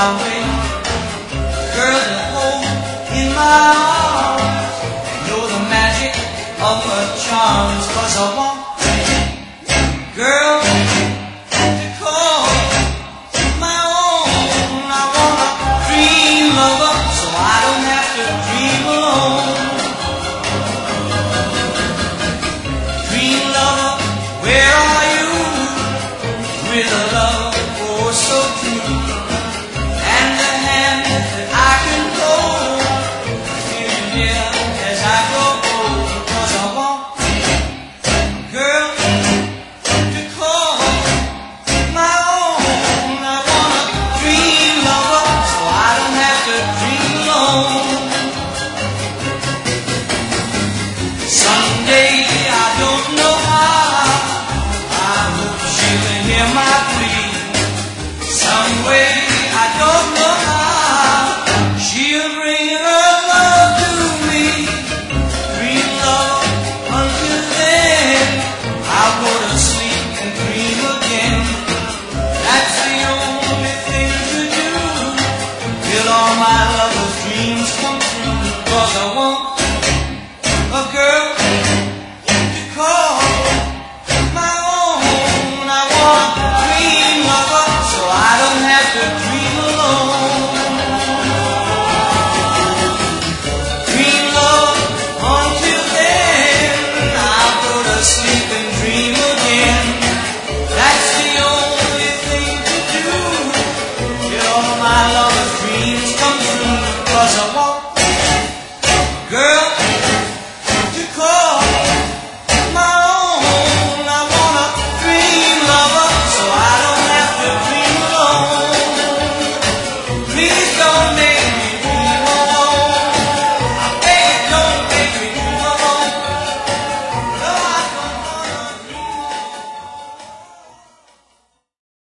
my way. Girl, to hold in my arms, know the magic of her charms. 'Cause I want, girl, to call my own. I want a dream lover, so I don't have to dream alone. Dream lover, where are you? With a love oh so true, and the hand that I can hold, feel you near as I grow old. 'Cause I want, girl, to call my own. I want a dream lover, so I don't have to dream alone. Someday I don't know how, I hope she will hear my plea. Some way I don't know how, she'll bring her love to me. Dream love, until then I'll go to sleep and dream again. That's the only thing to do till all my love